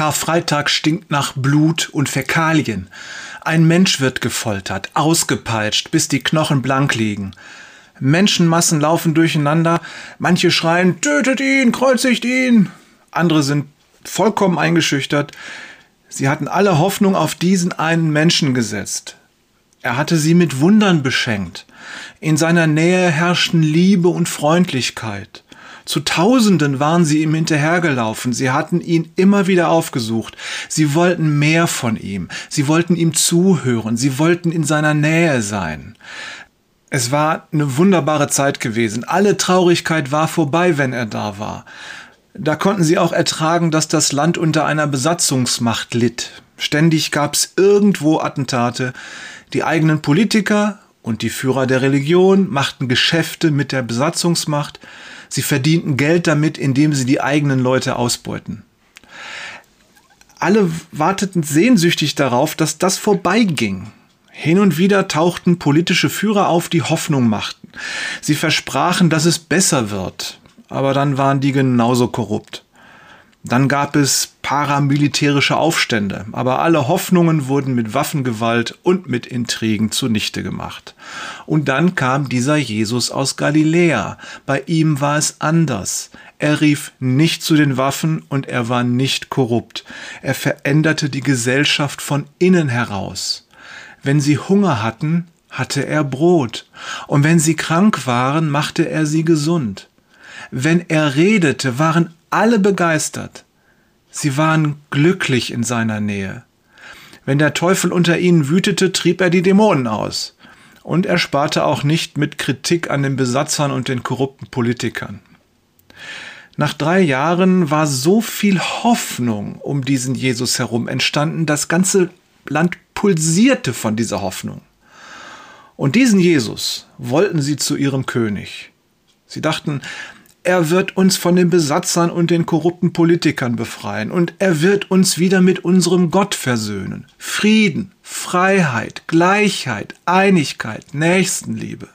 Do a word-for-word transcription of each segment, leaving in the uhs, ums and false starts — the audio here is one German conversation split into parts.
Karfreitag stinkt nach Blut und Fäkalien. Ein Mensch wird gefoltert, ausgepeitscht, bis die Knochen blank liegen. Menschenmassen laufen durcheinander, manche schreien, tötet ihn, kreuzigt ihn. Andere sind vollkommen eingeschüchtert. Sie hatten alle Hoffnung auf diesen einen Menschen gesetzt. Er hatte sie mit Wundern beschenkt. In seiner Nähe herrschten Liebe und Freundlichkeit. Zu Tausenden waren sie ihm hinterhergelaufen. Sie hatten ihn immer wieder aufgesucht. Sie wollten mehr von ihm. Sie wollten ihm zuhören. Sie wollten in seiner Nähe sein. Es war eine wunderbare Zeit gewesen. Alle Traurigkeit war vorbei, wenn er da war. Da konnten sie auch ertragen, dass das Land unter einer Besatzungsmacht litt. Ständig gab es irgendwo Attentate. Die eigenen Politiker und die Führer der Religion machten Geschäfte mit der Besatzungsmacht. Sie verdienten Geld damit, indem sie die eigenen Leute ausbeuten. Alle warteten sehnsüchtig darauf, dass das vorbeiging. Hin und wieder tauchten politische Führer auf, die Hoffnung machten. Sie versprachen, dass es besser wird, aber dann waren die genauso korrupt. Dann gab es paramilitärische Aufstände, aber alle Hoffnungen wurden mit Waffengewalt und mit Intrigen zunichte gemacht. Und dann kam dieser Jesus aus Galiläa. Bei ihm war es anders. Er rief nicht zu den Waffen und er war nicht korrupt. Er veränderte die Gesellschaft von innen heraus. Wenn sie Hunger hatten, hatte er Brot. Und wenn sie krank waren, machte er sie gesund. Wenn er redete, waren alle begeistert. Sie waren glücklich in seiner Nähe. Wenn der Teufel unter ihnen wütete, trieb er die Dämonen aus. Und er sparte auch nicht mit Kritik an den Besatzern und den korrupten Politikern. Nach drei Jahren war so viel Hoffnung um diesen Jesus herum entstanden, das ganze Land pulsierte von dieser Hoffnung. Und diesen Jesus wollten sie zu ihrem König. Sie dachten, er wird uns von den Besatzern und den korrupten Politikern befreien und er wird uns wieder mit unserem Gott versöhnen. Frieden, Freiheit, Gleichheit, Einigkeit, Nächstenliebe.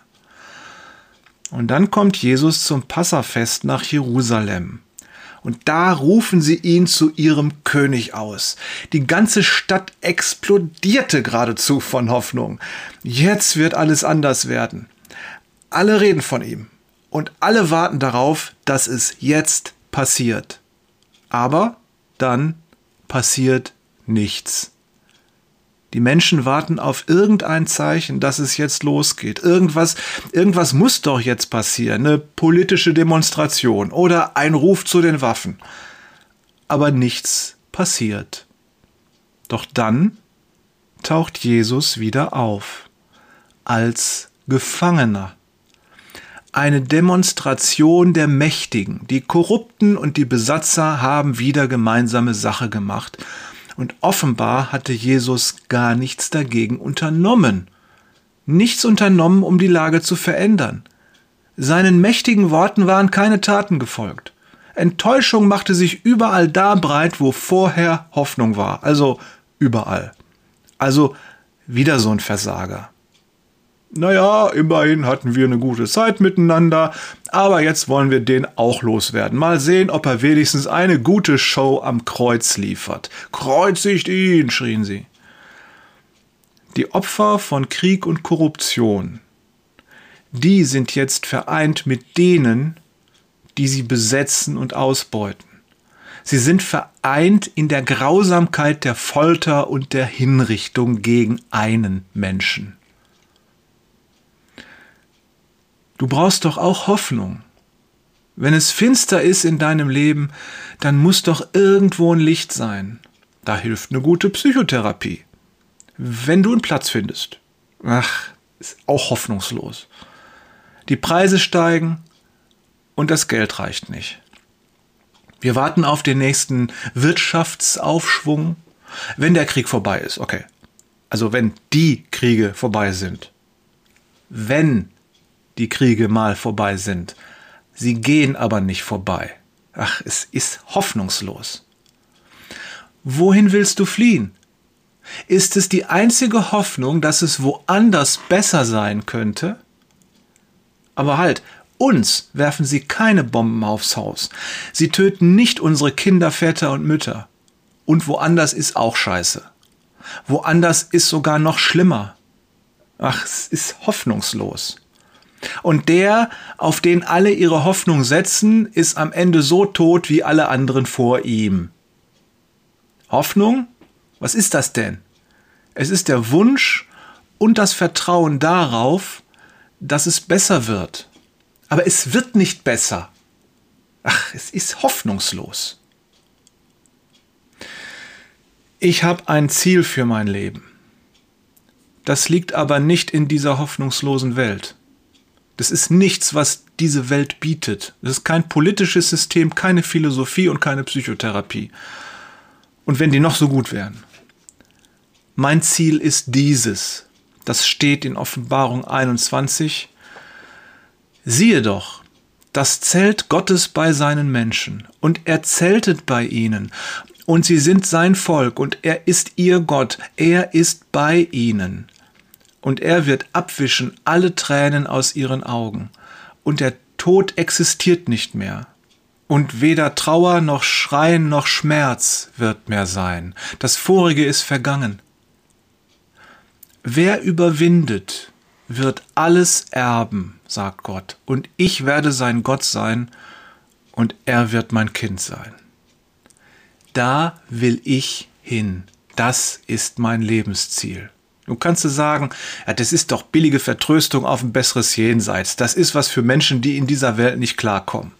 Und dann kommt Jesus zum Passafest nach Jerusalem. Und da rufen sie ihn zu ihrem König aus. Die ganze Stadt explodierte geradezu von Hoffnung. Jetzt wird alles anders werden. Alle reden von ihm. Und alle warten darauf, dass es jetzt passiert. Aber dann passiert nichts. Die Menschen warten auf irgendein Zeichen, dass es jetzt losgeht. Irgendwas, irgendwas muss doch jetzt passieren. Eine politische Demonstration oder ein Ruf zu den Waffen. Aber nichts passiert. Doch dann taucht Jesus wieder auf. Als Gefangener. Eine Demonstration der Mächtigen. Die Korrupten und die Besatzer haben wieder gemeinsame Sache gemacht. Und offenbar hatte Jesus gar nichts dagegen unternommen. Nichts unternommen, um die Lage zu verändern. Seinen mächtigen Worten waren keine Taten gefolgt. Enttäuschung machte sich überall da breit, wo vorher Hoffnung war. Also überall. Also wieder so ein Versager. Naja, immerhin hatten wir eine gute Zeit miteinander, aber jetzt wollen wir den auch loswerden. Mal sehen, ob er wenigstens eine gute Show am Kreuz liefert. Kreuzigt ihn, schrien sie. Die Opfer von Krieg und Korruption, die sind jetzt vereint mit denen, die sie besetzen und ausbeuten. Sie sind vereint in der Grausamkeit der Folter und der Hinrichtung gegen einen Menschen. Du brauchst doch auch Hoffnung. Wenn es finster ist in deinem Leben, dann muss doch irgendwo ein Licht sein. Da hilft eine gute Psychotherapie. Wenn du einen Platz findest. Ach, ist auch hoffnungslos. Die Preise steigen und das Geld reicht nicht. Wir warten auf den nächsten Wirtschaftsaufschwung, wenn der Krieg vorbei ist. Okay, also wenn die Kriege vorbei sind. Wenn die Kriege mal vorbei sind. Sie gehen aber nicht vorbei. Ach, es ist hoffnungslos. Wohin willst du fliehen? Ist es die einzige Hoffnung, dass es woanders besser sein könnte? Aber halt, uns werfen sie keine Bomben aufs Haus. Sie töten nicht unsere Kinder, Väter und Mütter. Und woanders ist auch scheiße. Woanders ist sogar noch schlimmer. Ach, es ist hoffnungslos. Und der, auf den alle ihre Hoffnung setzen, ist am Ende so tot wie alle anderen vor ihm. Hoffnung? Was ist das denn? Es ist der Wunsch und das Vertrauen darauf, dass es besser wird. Aber es wird nicht besser. Ach, es ist hoffnungslos. Ich habe ein Ziel für mein Leben. Das liegt aber nicht in dieser hoffnungslosen Welt. Das ist nichts, was diese Welt bietet. Das ist kein politisches System, keine Philosophie und keine Psychotherapie. Und wenn die noch so gut wären. Mein Ziel ist dieses. Das steht in Offenbarung einundzwanzig. Siehe doch, das Zelt Gottes bei seinen Menschen, und er zeltet bei ihnen, und sie sind sein Volk, und er ist ihr Gott, er ist bei ihnen. Und er wird abwischen alle Tränen aus ihren Augen, und der Tod existiert nicht mehr. Und weder Trauer noch Schreien noch Schmerz wird mehr sein. Das Vorige ist vergangen. Wer überwindet, wird alles erben, sagt Gott, und ich werde sein Gott sein, und er wird mein Kind sein. Da will ich hin. Das ist mein Lebensziel. Du kannst du sagen, ja, das ist doch billige Vertröstung auf ein besseres Jenseits. Das ist was für Menschen, die in dieser Welt nicht klarkommen.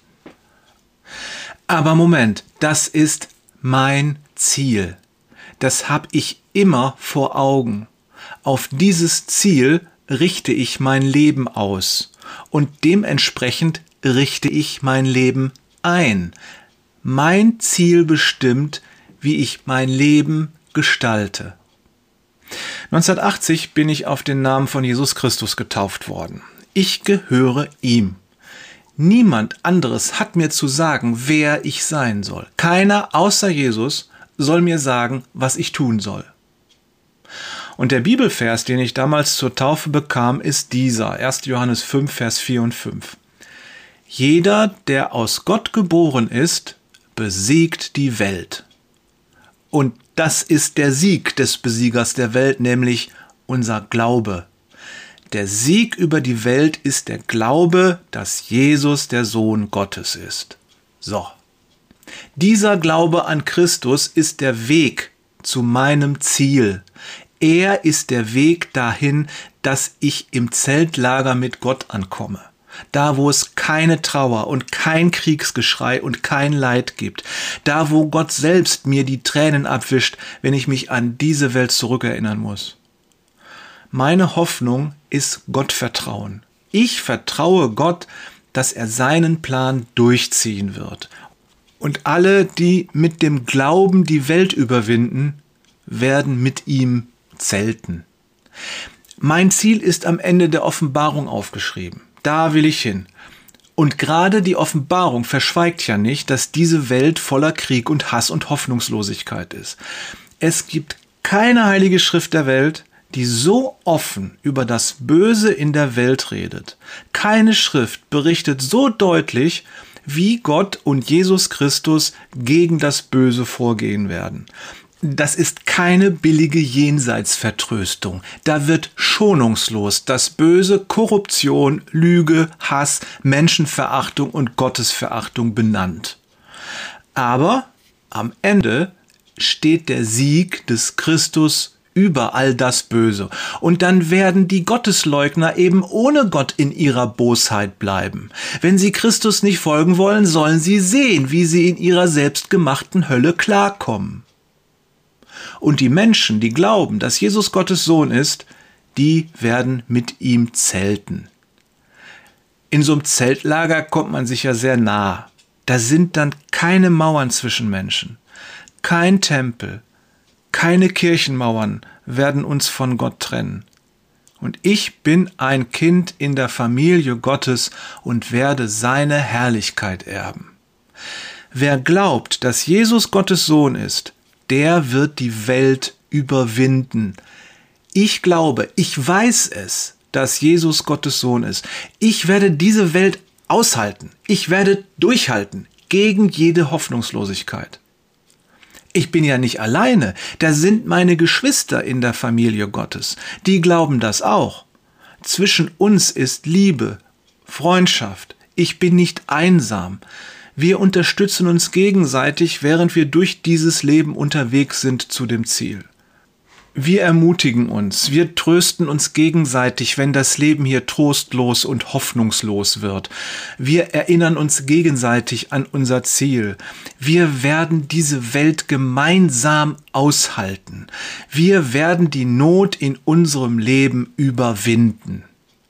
Aber Moment, das ist mein Ziel. Das habe ich immer vor Augen. Auf dieses Ziel richte ich mein Leben aus und dementsprechend richte ich mein Leben ein. Mein Ziel bestimmt, wie ich mein Leben gestalte. neunzehnhundertachtzig bin ich auf den Namen von Jesus Christus getauft worden. Ich gehöre ihm. Niemand anderes hat mir zu sagen, wer ich sein soll. Keiner außer Jesus soll mir sagen, was ich tun soll. Und der Bibelvers, den ich damals zur Taufe bekam, ist dieser, erster Johannes fünf, Vers vier und fünf. Jeder, der aus Gott geboren ist, besiegt die Welt. Und das ist der Sieg des Besiegers der Welt, nämlich unser Glaube. Der Sieg über die Welt ist der Glaube, dass Jesus der Sohn Gottes ist. So. Dieser Glaube an Christus ist der Weg zu meinem Ziel. Er ist der Weg dahin, dass ich im Zeltlager mit Gott ankomme. Da, wo es keine Trauer und kein Kriegsgeschrei und kein Leid gibt. Da, wo Gott selbst mir die Tränen abwischt, wenn ich mich an diese Welt zurückerinnern muss. Meine Hoffnung ist Gottvertrauen. Ich vertraue Gott, dass er seinen Plan durchziehen wird. Und alle, die mit dem Glauben die Welt überwinden, werden mit ihm zelten. Mein Ziel ist am Ende der Offenbarung aufgeschrieben. Da will ich hin. Und gerade die Offenbarung verschweigt ja nicht, dass diese Welt voller Krieg und Hass und Hoffnungslosigkeit ist. Es gibt keine heilige Schrift der Welt, die so offen über das Böse in der Welt redet. Keine Schrift berichtet so deutlich, wie Gott und Jesus Christus gegen das Böse vorgehen werden. Das ist keine billige Jenseitsvertröstung. Da wird schonungslos das Böse, Korruption, Lüge, Hass, Menschenverachtung und Gottesverachtung benannt. Aber am Ende steht der Sieg des Christus über all das Böse. Und dann werden die Gottesleugner eben ohne Gott in ihrer Bosheit bleiben. Wenn sie Christus nicht folgen wollen, sollen sie sehen, wie sie in ihrer selbstgemachten Hölle klarkommen. Und die Menschen, die glauben, dass Jesus Gottes Sohn ist, die werden mit ihm zelten. In so einem Zeltlager kommt man sich ja sehr nah. Da sind dann keine Mauern zwischen Menschen, kein Tempel, keine Kirchenmauern werden uns von Gott trennen. Und ich bin ein Kind in der Familie Gottes und werde seine Herrlichkeit erben. Wer glaubt, dass Jesus Gottes Sohn ist, der wird die Welt überwinden. Ich glaube, ich weiß es, dass Jesus Gottes Sohn ist. Ich werde diese Welt aushalten. Ich werde durchhalten gegen jede Hoffnungslosigkeit. Ich bin ja nicht alleine, da sind meine Geschwister in der Familie Gottes, die glauben das auch. Zwischen uns ist Liebe, Freundschaft, ich bin nicht einsam. Wir unterstützen uns gegenseitig, während wir durch dieses Leben unterwegs sind zu dem Ziel. Wir ermutigen uns, wir trösten uns gegenseitig, wenn das Leben hier trostlos und hoffnungslos wird. Wir erinnern uns gegenseitig an unser Ziel. Wir werden diese Welt gemeinsam aushalten. Wir werden die Not in unserem Leben überwinden.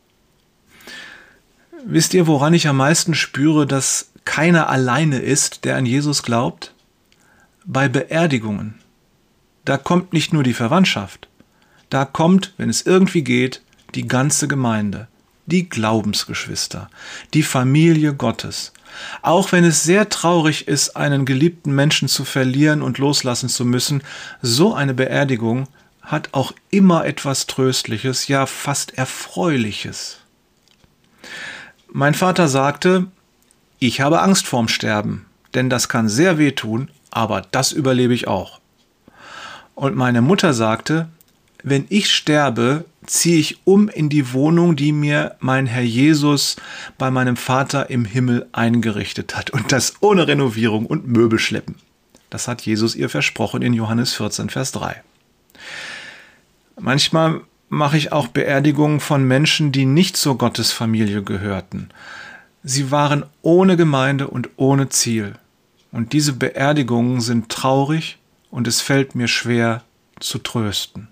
Wisst ihr, woran ich am meisten spüre, dass keiner alleine ist, der an Jesus glaubt? Bei Beerdigungen. Da kommt nicht nur die Verwandtschaft, da kommt, wenn es irgendwie geht, die ganze Gemeinde, die Glaubensgeschwister, die Familie Gottes. Auch wenn es sehr traurig ist, einen geliebten Menschen zu verlieren und loslassen zu müssen, so eine Beerdigung hat auch immer etwas Tröstliches, ja fast Erfreuliches. Mein Vater sagte, ich habe Angst vorm Sterben, denn das kann sehr wehtun, aber das überlebe ich auch. Und meine Mutter sagte, wenn ich sterbe, ziehe ich um in die Wohnung, die mir mein Herr Jesus bei meinem Vater im Himmel eingerichtet hat. Und das ohne Renovierung und Möbelschleppen. Das hat Jesus ihr versprochen in Johannes vierzehn, Vers drei. Manchmal mache ich auch Beerdigungen von Menschen, die nicht zur Gottesfamilie gehörten. Sie waren ohne Gemeinde und ohne Ziel. Und diese Beerdigungen sind traurig, und es fällt mir schwer zu trösten.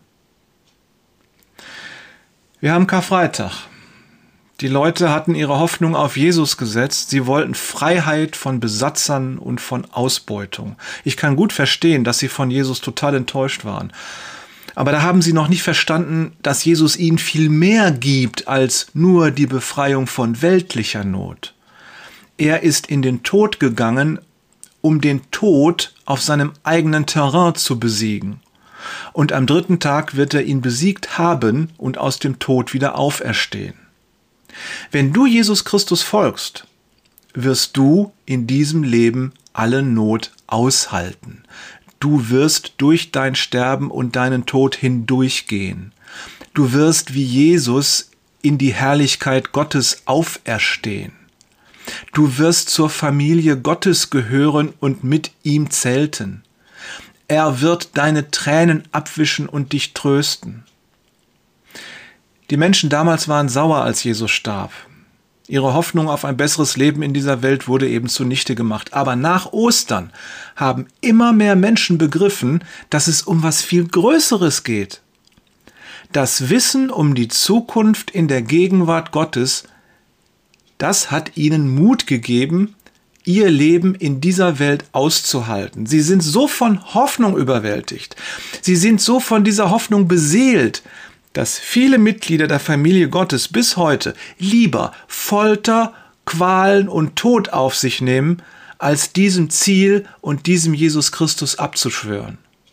Wir haben Karfreitag. Die Leute hatten ihre Hoffnung auf Jesus gesetzt. Sie wollten Freiheit von Besatzern und von Ausbeutung. Ich kann gut verstehen, dass sie von Jesus total enttäuscht waren. Aber da haben sie noch nicht verstanden, dass Jesus ihnen viel mehr gibt als nur die Befreiung von weltlicher Not. Er ist in den Tod gegangen, um den Tod auf seinem eigenen Terrain zu besiegen. Und am dritten Tag wird er ihn besiegt haben und aus dem Tod wieder auferstehen. Wenn du Jesus Christus folgst, wirst du in diesem Leben alle Not aushalten. Du wirst durch dein Sterben und deinen Tod hindurchgehen. Du wirst wie Jesus in die Herrlichkeit Gottes auferstehen. Du wirst zur Familie Gottes gehören und mit ihm zelten. Er wird deine Tränen abwischen und dich trösten. Die Menschen damals waren sauer, als Jesus starb. Ihre Hoffnung auf ein besseres Leben in dieser Welt wurde eben zunichte gemacht. Aber nach Ostern haben immer mehr Menschen begriffen, dass es um was viel Größeres geht. Das Wissen um die Zukunft in der Gegenwart Gottes, das hat ihnen Mut gegeben, ihr Leben in dieser Welt auszuhalten. Sie sind so von Hoffnung überwältigt. Sie sind so von dieser Hoffnung beseelt, dass viele Mitglieder der Familie Gottes bis heute lieber Folter, Qualen und Tod auf sich nehmen, als diesem Ziel und diesem Jesus Christus abzuschwören.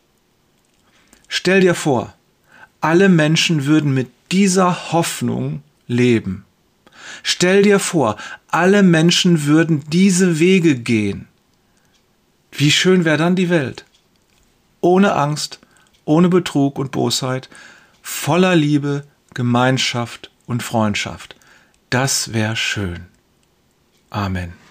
Stell dir vor, alle Menschen würden mit dieser Hoffnung leben. Stell dir vor, alle Menschen würden diese Wege gehen. Wie schön wäre dann die Welt? Ohne Angst, ohne Betrug und Bosheit, voller Liebe, Gemeinschaft und Freundschaft. Das wäre schön. Amen.